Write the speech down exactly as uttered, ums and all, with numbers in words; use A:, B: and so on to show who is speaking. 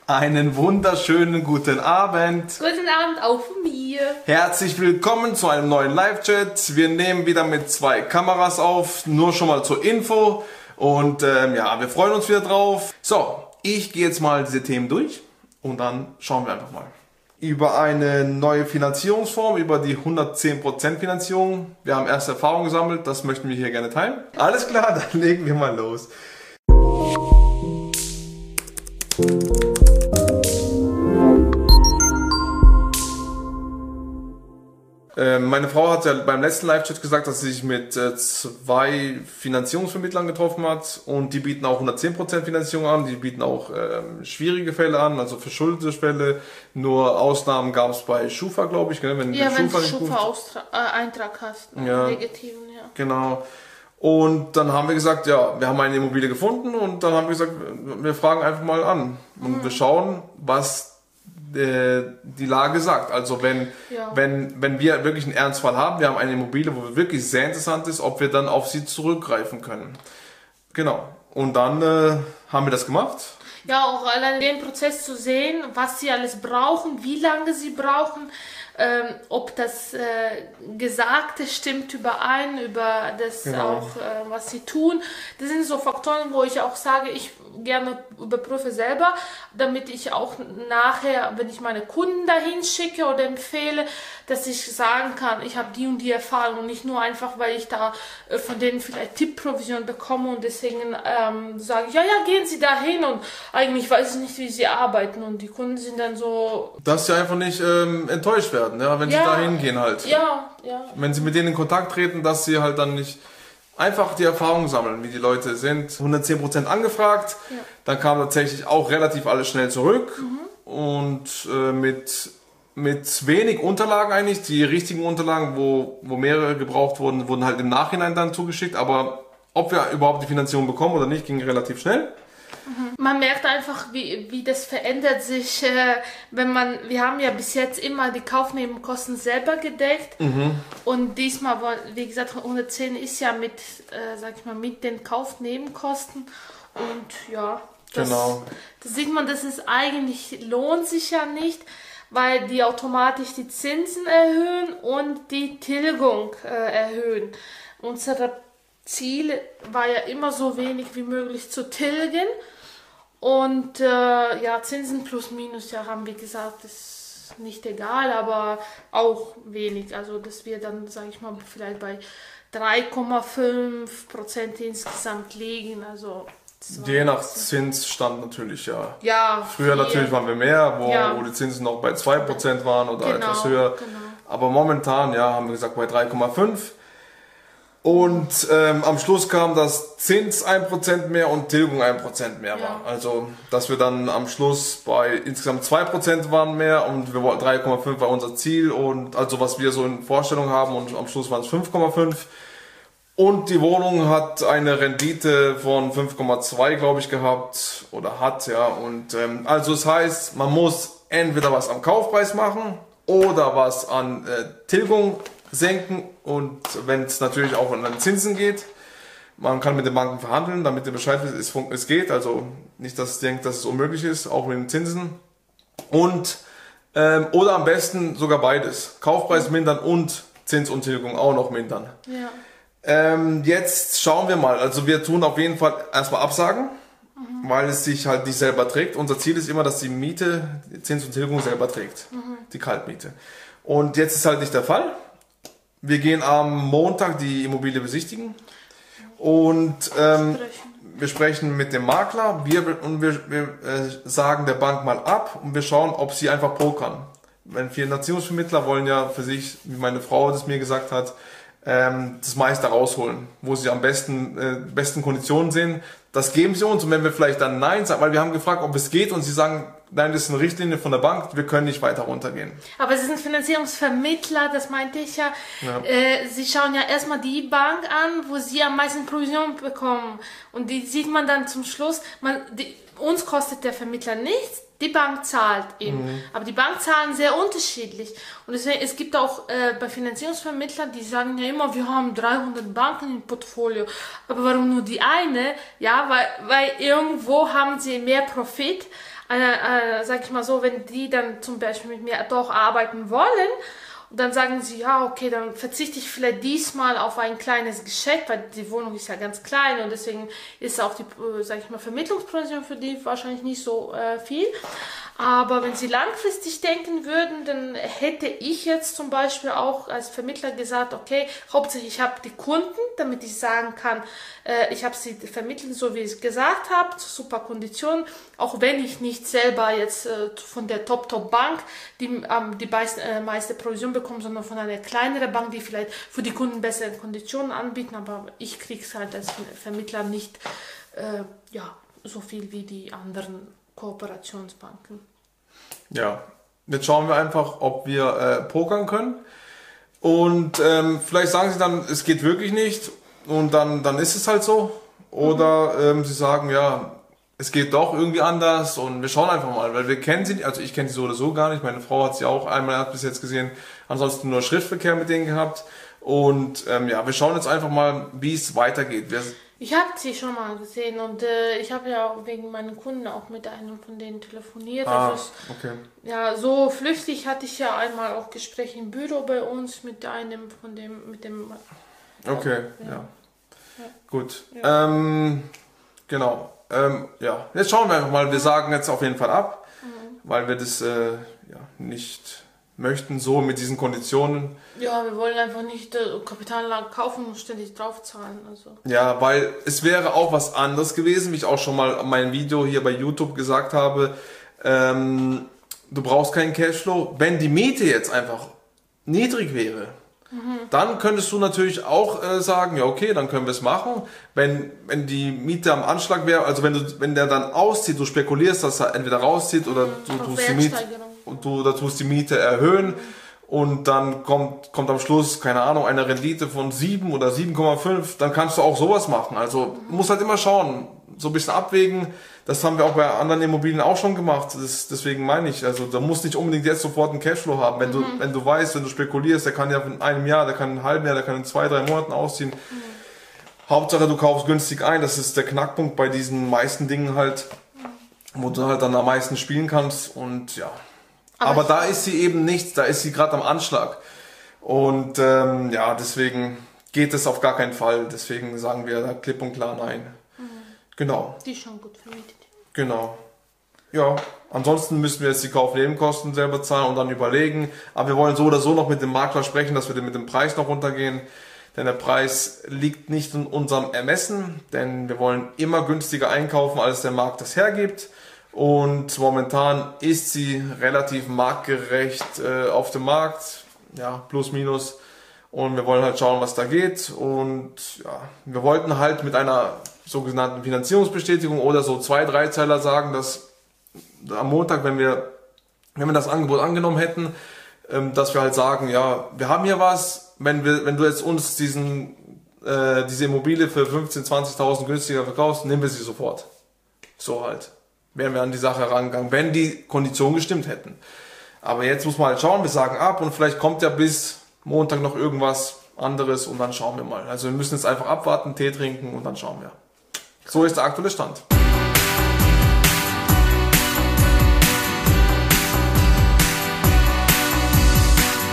A: Einen wunderschönen guten Abend.
B: Guten Abend auch von mir.
A: Herzlich willkommen zu einem neuen Live-Chat. Wir nehmen wieder mit zwei Kameras auf, nur schon mal zur Info. Und ähm, ja, wir freuen uns wieder drauf. So, ich gehe jetzt mal diese Themen durch und dann schauen wir einfach mal. Über eine neue Finanzierungsform, über die hundertzehn Prozent Finanzierung. Wir haben erste Erfahrungen gesammelt, das möchten wir hier gerne teilen. Alles klar, dann legen wir mal los. Meine Frau hat ja beim letzten Live-Chat gesagt, dass sie sich mit äh, zwei Finanzierungsvermittlern getroffen hat und die bieten auch hundertzehn Prozent Finanzierung an, die bieten auch ähm, schwierige Fälle an, also verschuldete Fälle. Nur Ausnahmen gab es bei Schufa, glaube ich, gell? Wenn
B: ja,
A: du
B: wenn
A: Schufa
B: du Schufa-Eintrag äh, hast,
A: ja,
B: negativen, ja. Genau.
A: Und dann haben wir gesagt, ja, wir haben eine Immobilie gefunden und dann haben wir gesagt, wir fragen einfach mal an und mhm. wir schauen, was die Lage sagt. Also wenn, ja. wenn, wenn wir wirklich einen Ernstfall haben, wir haben eine Immobilie, wo wirklich sehr interessant ist, ob wir dann auf sie zurückgreifen können. Genau. Und dann äh, haben wir das gemacht.
B: Ja, auch allein den Prozess zu sehen, was sie alles brauchen, wie lange sie brauchen, ähm, ob das äh, Gesagte stimmt überein, über das genau. auch, äh, was sie tun. Das sind so Faktoren, wo ich auch sage, ich gerne überprüfe selber, damit ich auch nachher, wenn ich meine Kunden dahin schicke oder empfehle, dass ich sagen kann, ich habe die und die Erfahrung und nicht nur einfach, weil ich da äh, von denen vielleicht Tippprovision bekomme und deswegen ähm, sage ich, ja, ja, gehen Sie dahin und eigentlich weiß ich nicht, wie Sie arbeiten und die Kunden sind dann so...
A: Dass sie einfach nicht ähm, enttäuscht werden, ja, wenn ja, sie dahin gehen halt.
B: Ja, ja.
A: Wenn sie mit denen in Kontakt treten, dass sie halt dann nicht... Einfach die Erfahrung sammeln, wie die Leute sind. hundertzehn Prozent angefragt, ja. Dann kam tatsächlich auch relativ alles schnell zurück mhm. und äh, mit, mit wenig Unterlagen eigentlich. Die richtigen Unterlagen, wo, wo mehrere gebraucht wurden, wurden halt im Nachhinein dann zugeschickt. Aber ob wir überhaupt die Finanzierung bekommen oder nicht, ging relativ schnell.
B: Man merkt einfach, wie, wie das verändert sich, äh, wenn man, wir haben ja bis jetzt immer die Kaufnebenkosten selber gedeckt mhm. und diesmal, wie gesagt, hundertzehn ist ja mit, äh, sag ich mal, mit den Kaufnebenkosten und ja, das, genau. das sieht man, dass es eigentlich lohnt sich ja nicht, weil die automatisch die Zinsen erhöhen und die Tilgung äh, erhöhen. Unser Ziel war ja immer so wenig wie möglich zu tilgen. Und äh, ja, Zinsen plus minus, ja, haben wir gesagt, ist nicht egal, aber auch wenig. Also, dass wir dann, sage ich mal, vielleicht bei drei Komma fünf Prozent insgesamt liegen. Also,
A: je nach Zinsstand natürlich, ja.
B: Ja.
A: Früher viel. Natürlich waren wir mehr, wo, ja. wo die Zinsen noch bei zwei Prozent waren oder genau, etwas höher. Genau. Aber momentan, ja, haben wir gesagt, bei drei Komma fünf. Und ähm, am Schluss kam das Zins ein Prozent mehr und Tilgung ein Prozent mehr war. Ja. Also, dass wir dann am Schluss bei insgesamt zwei Prozent waren mehr und wir wollten drei Komma fünf war unser Ziel und also was wir so in Vorstellung haben und am Schluss waren es fünf Komma fünf. Und die Wohnung hat eine Rendite von fünf Komma zwei, glaube ich, gehabt oder hat, ja. Und ähm, also das heißt, man muss entweder was am Kaufpreis machen oder was an äh, Tilgung senken und wenn es natürlich auch an Zinsen geht, man kann mit den Banken verhandeln, damit ihr Bescheid wisst, es, es geht, also nicht, dass ihr denkt, dass es unmöglich ist, auch mit den Zinsen und ähm, oder am besten sogar beides, Kaufpreis mindern und Zins und Tilgung auch noch mindern.
B: Ja.
A: Ähm, jetzt schauen wir mal, also wir tun auf jeden Fall erstmal absagen, mhm. weil es sich halt nicht selber trägt. Unser Ziel ist immer, dass die Miete, die Zins und Tilgung selber trägt, mhm. die Kaltmiete. Und jetzt ist halt nicht der Fall. Wir gehen am Montag die Immobilie besichtigen und ähm, wir sprechen mit dem Makler wir, und wir, wir äh, sagen der Bank mal ab und wir schauen, ob sie einfach pokern. Wenn Finanzierungsvermittler wollen ja für sich, wie meine Frau das mir gesagt hat, ähm, das meiste rausholen, wo sie am besten äh, besten Konditionen sehen. Das geben sie uns und wenn wir vielleicht dann Nein sagen, weil wir haben gefragt, ob es geht und sie sagen, nein, das ist eine Richtlinie von der Bank, wir können nicht weiter runtergehen.
B: Aber sie sind Finanzierungsvermittler, das meinte ich ja. ja. Äh, sie schauen ja erstmal die Bank an, wo sie am meisten Provision bekommen. Und die sieht man dann zum Schluss, man, die, uns kostet der Vermittler nichts, die Bank zahlt eben. Mhm. Aber die Bank zahlen sehr unterschiedlich. Und deswegen, es gibt auch äh, bei Finanzierungsvermittlern, die sagen ja immer, wir haben dreihundert Banken im Portfolio. Aber warum nur die eine? Ja, weil, weil irgendwo haben sie mehr Profit. äh, sag ich mal so, wenn die dann zum Beispiel mit mir doch arbeiten wollen, und dann sagen sie, ja, okay, dann verzichte ich vielleicht diesmal auf ein kleines Geschenk, weil die Wohnung ist ja ganz klein und deswegen ist auch die, sag ich mal, Vermittlungsprovision für die wahrscheinlich nicht so äh, viel. Aber wenn sie langfristig denken würden, dann hätte ich jetzt zum Beispiel auch als Vermittler gesagt, okay, hauptsächlich ich habe die Kunden, damit ich sagen kann, äh, ich habe sie vermittelt, so wie ich es gesagt habe, zu super Konditionen, auch wenn ich nicht selber jetzt äh, von der Top-Top-Bank die, ähm, die meiste, äh, meiste Provision bekomme, sondern von einer kleineren Bank, die vielleicht für die Kunden bessere Konditionen anbieten, aber ich kriege es halt als Vermittler nicht äh, ja, so viel wie die anderen Kooperationsbanken.
A: Ja, jetzt schauen wir einfach, ob wir äh, pokern können und ähm, vielleicht sagen sie dann, es geht wirklich nicht und dann, dann ist es halt so oder mhm. ähm, sie sagen, ja, es geht doch irgendwie anders und wir schauen einfach mal, weil wir kennen sie, also ich kenne sie so oder so gar nicht, meine Frau hat sie auch einmal bis jetzt gesehen, ansonsten nur Schriftverkehr mit denen gehabt und ähm, ja, wir schauen jetzt einfach mal, wie es weitergeht. Wir,
B: Ich habe sie schon mal gesehen und äh, ich habe ja wegen meinen Kunden auch mit einem von denen telefoniert.
A: Ah,
B: also es,
A: okay.
B: Ja, so flüchtig hatte ich ja einmal auch Gespräche im Büro bei uns mit einem von dem, mit dem.
A: Okay, ja.
B: ja.
A: ja. Gut. Ja. Ähm, genau. Ähm, ja, jetzt schauen wir einfach mal. Wir sagen jetzt auf jeden Fall ab, mhm. weil wir das äh, ja, nicht möchten, so mit diesen Konditionen.
B: Ja, wir wollen einfach nicht äh, Kapitalanlage kaufen und ständig draufzahlen. Also.
A: Ja, weil es wäre auch was anderes gewesen, wie ich auch schon mal in meinem Video hier bei YouTube gesagt habe. Ähm, du brauchst keinen Cashflow. Wenn die Miete jetzt einfach niedrig wäre, mhm. dann könntest du natürlich auch äh, sagen, ja okay, dann können wir es machen. Wenn, wenn die Miete am Anschlag wäre, also wenn du, wenn der dann auszieht, du spekulierst, dass er entweder rauszieht oder mhm. du tust die Miete und du da tust die Miete erhöhen. Mhm. Und dann kommt, kommt am Schluss, keine Ahnung, eine Rendite von sieben oder sieben Komma fünf, dann kannst du auch sowas machen. Also mhm. musst halt immer schauen, so ein bisschen abwägen. Das haben wir auch bei anderen Immobilien auch schon gemacht. Das, deswegen meine ich, also da musst nicht unbedingt jetzt sofort einen Cashflow haben. Wenn mhm. du, wenn du weißt, wenn du spekulierst, der kann ja in einem Jahr, der kann in einem halben Jahr, der kann in zwei, drei Monaten ausziehen. Mhm. Hauptsache du kaufst günstig ein. Das ist der Knackpunkt bei diesen meisten Dingen halt, wo du halt dann am meisten spielen kannst und ja. Aber, Aber da ist sie eben nicht, da ist sie gerade am Anschlag. Und ähm, ja, deswegen geht es auf gar keinen Fall. Deswegen sagen wir da klipp und klar nein. Mhm. Genau.
B: Die ist schon gut vermietet.
A: Genau. Ja, ansonsten müssen wir jetzt die Kaufnebenkosten selber zahlen und dann überlegen. Aber wir wollen so oder so noch mit dem Makler sprechen, dass wir mit dem Preis noch runtergehen. Denn der Preis liegt nicht in unserem Ermessen. Denn wir wollen immer günstiger einkaufen, als der Markt das hergibt. Und momentan ist sie relativ marktgerecht äh, auf dem Markt, ja, plus minus. Und wir wollen halt schauen, was da geht. Und ja, wir wollten halt mit einer sogenannten Finanzierungsbestätigung oder so zwei, drei Zeiler sagen, dass am Montag, wenn wir, wenn wir das Angebot angenommen hätten, ähm, dass wir halt sagen, ja, wir haben hier was, wenn wir, wenn du jetzt uns diesen, äh, diese Immobilie für fünfzehntausend, zwanzigtausend günstiger verkaufst, nehmen wir sie sofort. So halt. Wären wir an die Sache herangegangen, wenn die Konditionen gestimmt hätten. Aber jetzt muss man halt schauen, wir sagen ab und vielleicht kommt ja bis Montag noch irgendwas anderes und dann schauen wir mal. Also wir müssen jetzt einfach abwarten, Tee trinken und dann schauen wir. So ist der aktuelle Stand.